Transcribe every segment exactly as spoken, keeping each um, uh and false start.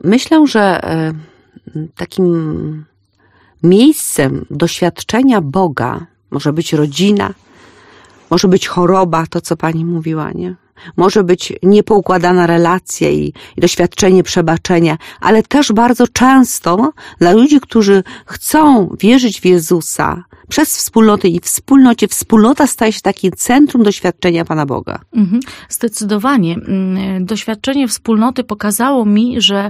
myślę, że takim miejscem doświadczenia Boga może być rodzina, może być choroba, to co pani mówiła, nie? Może być niepoukładana relacja i, i doświadczenie przebaczenia, ale też bardzo często dla ludzi, którzy chcą wierzyć w Jezusa przez wspólnotę i w wspólnocie, wspólnota staje się takim centrum doświadczenia Pana Boga. Mhm. Zdecydowanie. Doświadczenie wspólnoty pokazało mi, że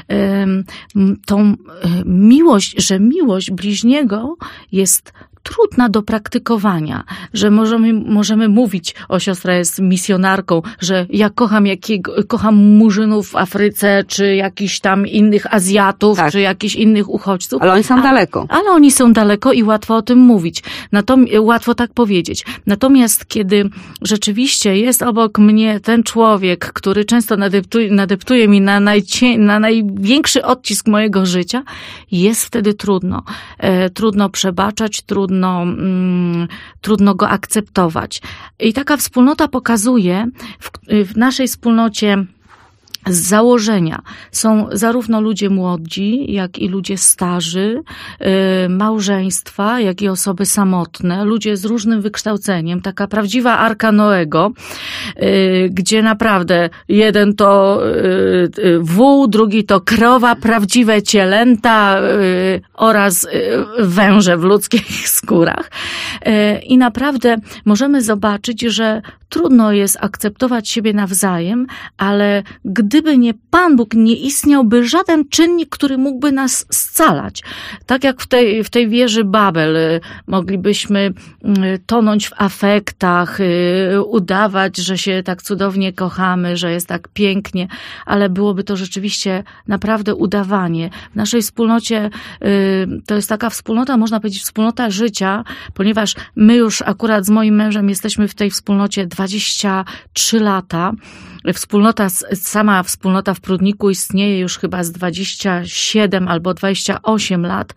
tą miłość, że miłość bliźniego jest trudna do praktykowania, że możemy, możemy mówić, o siostra jest misjonarką, że ja kocham jakiego, kocham Murzynów w Afryce, czy jakichś tam innych Azjatów, tak. czy jakichś innych uchodźców. Ale oni są A, daleko. Ale oni są daleko i łatwo o tym mówić. Natomiast, łatwo tak powiedzieć. Natomiast kiedy rzeczywiście jest obok mnie ten człowiek, który często nadeptuje, nadeptuje mi na, najcie, na największy odcisk mojego życia, jest wtedy trudno. E, trudno przebaczać, trudno Trudno, mm, trudno go akceptować. I taka wspólnota pokazuje, w, w naszej wspólnocie z założenia są zarówno ludzie młodzi, jak i ludzie starzy, yy, małżeństwa, jak i osoby samotne, ludzie z różnym wykształceniem, taka prawdziwa Arka Noego, yy, gdzie naprawdę jeden to yy, wół, drugi to krowa, prawdziwe cielęta yy, oraz yy, węże w ludzkich skórach. Yy, I naprawdę możemy zobaczyć, że trudno jest akceptować siebie nawzajem, ale gdyby nie Pan Bóg, nie istniałby żaden czynnik, który mógłby nas scalać. Tak jak w tej, w tej wieży Babel moglibyśmy tonąć w afektach, udawać, że się tak cudownie kochamy, że jest tak pięknie, ale byłoby to rzeczywiście naprawdę udawanie. W naszej wspólnocie to jest taka wspólnota, można powiedzieć wspólnota życia, ponieważ my już akurat z moim mężem jesteśmy w tej wspólnocie dwadzieścia trzy lata. Wspólnota, sama wspólnota w Prudniku istnieje już chyba z dwadzieścia siedem albo dwadzieścia osiem lat.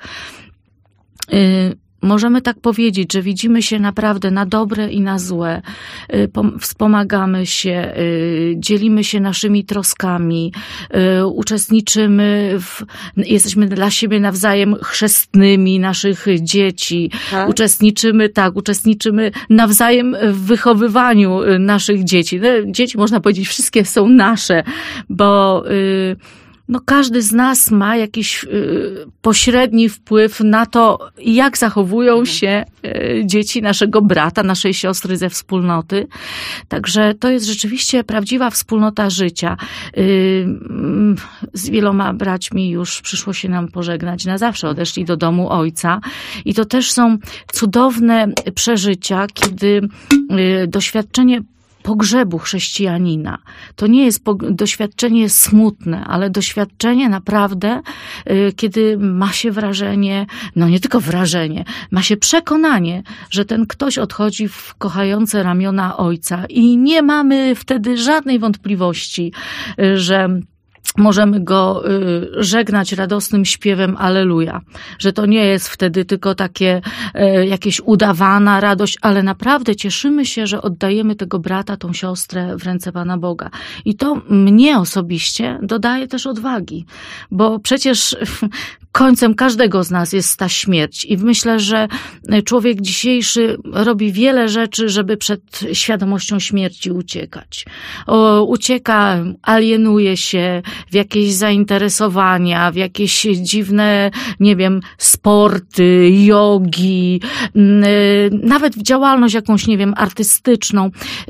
Możemy tak powiedzieć, że widzimy się naprawdę na dobre i na złe. Wspomagamy się, dzielimy się naszymi troskami, uczestniczymy, w, jesteśmy dla siebie nawzajem chrzestnymi naszych dzieci. Tak? Uczestniczymy, tak, uczestniczymy nawzajem w wychowywaniu naszych dzieci. Dzieci, można powiedzieć, wszystkie są nasze, bo no każdy z nas ma jakiś y, pośredni wpływ na to, jak zachowują się y, dzieci naszego brata, naszej siostry ze wspólnoty. Także to jest rzeczywiście prawdziwa wspólnota życia. Y, z wieloma braćmi już przyszło się nam pożegnać na zawsze. Odeszli do domu ojca. I to też są cudowne przeżycia, kiedy y, doświadczenie pogrzebu chrześcijanina. To nie jest doświadczenie smutne, ale doświadczenie naprawdę, kiedy ma się wrażenie, no nie tylko wrażenie, ma się przekonanie, że ten ktoś odchodzi w kochające ramiona ojca i nie mamy wtedy żadnej wątpliwości, że możemy go żegnać radosnym śpiewem Alleluja. Że to nie jest wtedy tylko takie jakieś udawana radość, ale naprawdę cieszymy się, że oddajemy tego brata, tą siostrę w ręce Pana Boga. I to mnie osobiście dodaje też odwagi, bo przecież końcem każdego z nas jest ta śmierć i myślę, że człowiek dzisiejszy robi wiele rzeczy, żeby przed świadomością śmierci uciekać. O, ucieka, alienuje się w jakieś zainteresowania, w jakieś dziwne, nie wiem, sporty, jogi, nawet w działalność jakąś, nie wiem, artystyczną,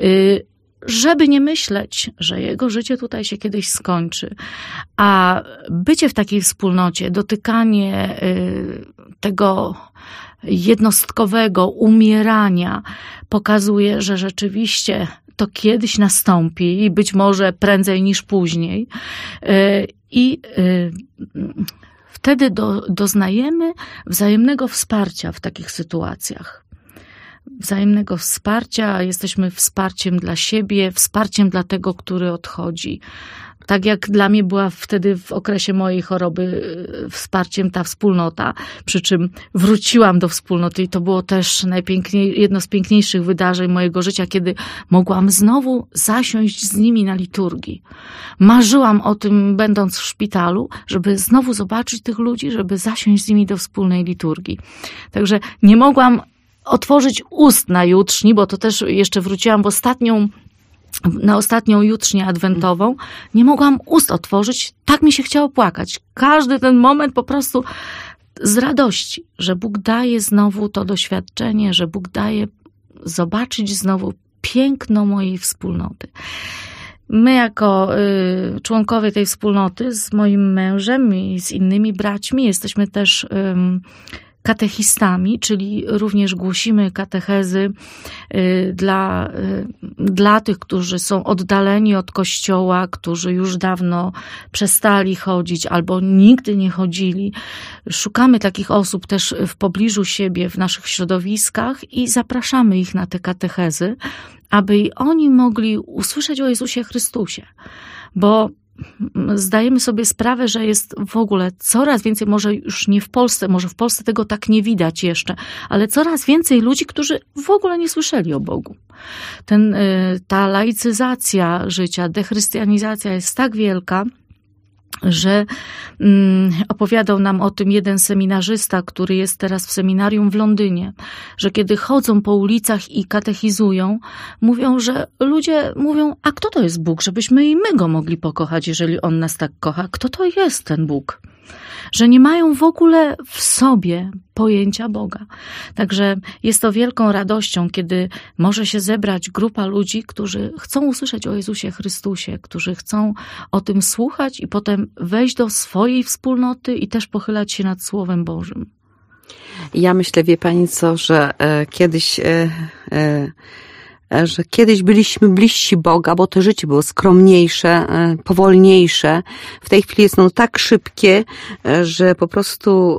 żeby nie myśleć, że jego życie tutaj się kiedyś skończy. A bycie w takiej wspólnocie, dotykanie tego jednostkowego umierania pokazuje, że rzeczywiście to kiedyś nastąpi i być może prędzej niż później. I wtedy do, doznajemy wzajemnego wsparcia w takich sytuacjach. Wzajemnego wsparcia, jesteśmy wsparciem dla siebie, wsparciem dla tego, który odchodzi. Tak jak dla mnie była wtedy w okresie mojej choroby wsparciem ta wspólnota, przy czym wróciłam do wspólnoty i to było też najpiękniej, jedno z piękniejszych wydarzeń mojego życia, kiedy mogłam znowu zasiąść z nimi na liturgii. Marzyłam o tym, będąc w szpitalu, żeby znowu zobaczyć tych ludzi, żeby zasiąść z nimi do wspólnej liturgii. Także nie mogłam otworzyć ust na jutrzni, bo to też jeszcze wróciłam w ostatnią na ostatnią jutrznię adwentową, nie mogłam ust otworzyć, tak mi się chciało płakać. Każdy ten moment po prostu z radości, że Bóg daje znowu to doświadczenie, że Bóg daje zobaczyć znowu piękno mojej wspólnoty. My jako y, członkowie tej wspólnoty z moim mężem i z innymi braćmi jesteśmy też y, katechistami, czyli również głosimy katechezy dla, dla tych, którzy są oddaleni od Kościoła, którzy już dawno przestali chodzić albo nigdy nie chodzili. Szukamy takich osób też w pobliżu siebie, w naszych środowiskach i zapraszamy ich na te katechezy, aby i oni mogli usłyszeć o Jezusie Chrystusie. Bo zdajemy sobie sprawę, że jest w ogóle coraz więcej, może już nie w Polsce, może w Polsce tego tak nie widać jeszcze, ale coraz więcej ludzi, którzy w ogóle nie słyszeli o Bogu. Ten, ta laicyzacja życia, dechrystianizacja jest tak wielka, że mm, opowiadał nam o tym jeden seminarzysta, który jest teraz w seminarium w Londynie, że kiedy chodzą po ulicach i katechizują, mówią, że ludzie mówią, a kto to jest Bóg, żebyśmy i my Go mogli pokochać, jeżeli On nas tak kocha. Kto to jest ten Bóg? Że nie mają w ogóle w sobie pojęcia Boga. Także jest to wielką radością, kiedy może się zebrać grupa ludzi, którzy chcą usłyszeć o Jezusie Chrystusie, którzy chcą o tym słuchać i potem wejść do swojej wspólnoty i też pochylać się nad Słowem Bożym. Ja myślę, wie pani co, że e, kiedyś... E, e, że kiedyś byliśmy bliżsi Boga, bo to życie było skromniejsze, powolniejsze. W tej chwili jest ono tak szybkie, że po prostu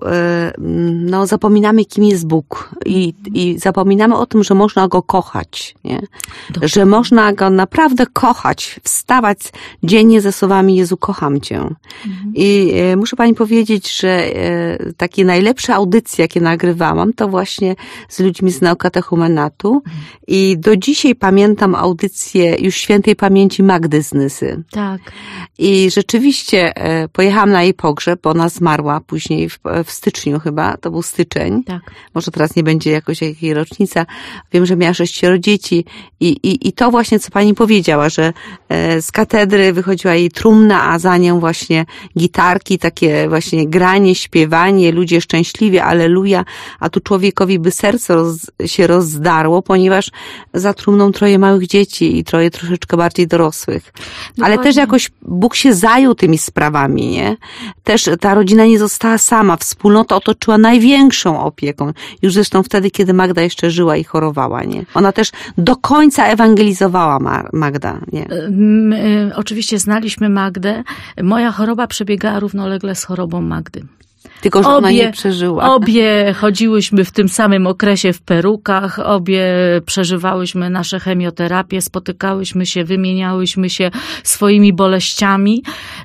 no, zapominamy, kim jest Bóg i, i zapominamy o tym, że można Go kochać, nie? Że można Go naprawdę kochać, wstawać dziennie ze słowami Jezu, kocham Cię. Mhm. I muszę pani powiedzieć, że takie najlepsze audycje, jakie nagrywałam, to właśnie z ludźmi z neokatechumenatu mhm. i do dzisiaj pamiętam audycję już świętej pamięci Magdy z Nysy. Tak. I rzeczywiście pojechałam na jej pogrzeb, bo ona zmarła później w, w styczniu chyba, to był styczeń. Tak. Może teraz nie będzie jakoś jakiej rocznica. Wiem, że miała sześcioro dzieci i, i, i to właśnie, co pani powiedziała, że z katedry wychodziła jej trumna, a za nią właśnie gitarki, takie właśnie granie, śpiewanie, ludzie szczęśliwi, alleluja, a tu człowiekowi by serce roz, się rozdarło, ponieważ za trumną troje małych dzieci i troje troszeczkę bardziej dorosłych. Dokładnie. Ale też jakoś Bóg się zajął tymi sprawami, nie? Też ta rodzina nie została sama. Wspólnota otoczyła największą opieką. Już zresztą wtedy, kiedy Magda jeszcze żyła i chorowała, nie? Ona też do końca ewangelizowała Magda, nie? My, oczywiście znaliśmy Magdę. Moja choroba przebiegała równolegle z chorobą Magdy. Tylko, że obie, ona nie przeżyła. Obie chodziłyśmy w tym samym okresie w perukach, obie przeżywałyśmy nasze chemioterapię, spotykałyśmy się, wymieniałyśmy się swoimi boleściami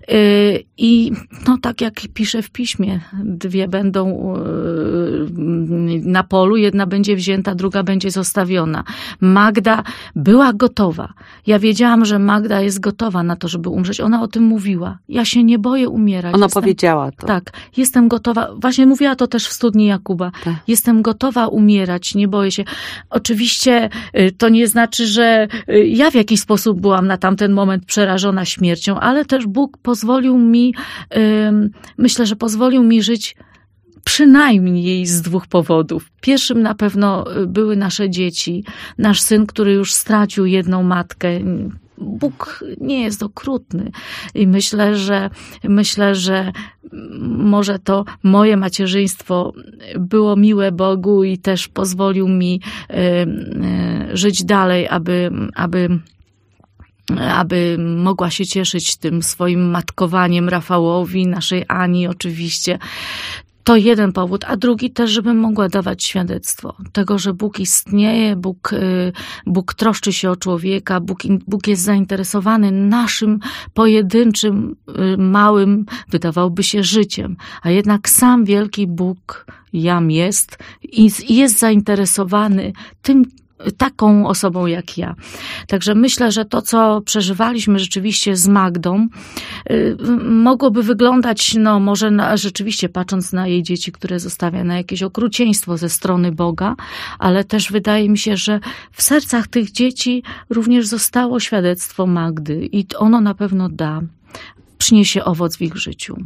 i no tak jak pisze w piśmie, dwie będą na polu, jedna będzie wzięta, druga będzie zostawiona. Magda była gotowa. Ja wiedziałam, że Magda jest gotowa na to, żeby umrzeć. Ona o tym mówiła. Ja się nie boję umierać. Ona jestem, powiedziała to. Tak, jestem gotowa. Właśnie mówiła to też w studni Jakuba. Tak. Jestem gotowa umierać, nie boję się. Oczywiście to nie znaczy, że ja w jakiś sposób byłam na tamten moment przerażona śmiercią, ale też Bóg pozwolił mi, myślę, że pozwolił mi żyć przynajmniej z dwóch powodów. Pierwszym na pewno były nasze dzieci. Nasz syn, który już stracił jedną matkę. Bóg nie jest okrutny i myślę, że myślę, że może to moje macierzyństwo było miłe Bogu i też pozwolił mi żyć dalej, aby, aby aby mogła się cieszyć tym swoim matkowaniem Rafałowi, naszej Ani oczywiście. To jeden powód, a drugi też, żebym mogła dawać świadectwo tego, że Bóg istnieje, Bóg, Bóg troszczy się o człowieka, Bóg, Bóg jest zainteresowany naszym pojedynczym, małym, wydawałoby się, życiem, a jednak sam wielki Bóg jam jest i jest zainteresowany tym, taką osobą jak ja. Także myślę, że to, co przeżywaliśmy rzeczywiście z Magdą, y, mogłoby wyglądać, no może na, rzeczywiście patrząc na jej dzieci, które zostawia, na jakieś okrucieństwo ze strony Boga, ale też wydaje mi się, że w sercach tych dzieci również zostało świadectwo Magdy i ono na pewno da, przyniesie owoc w ich życiu.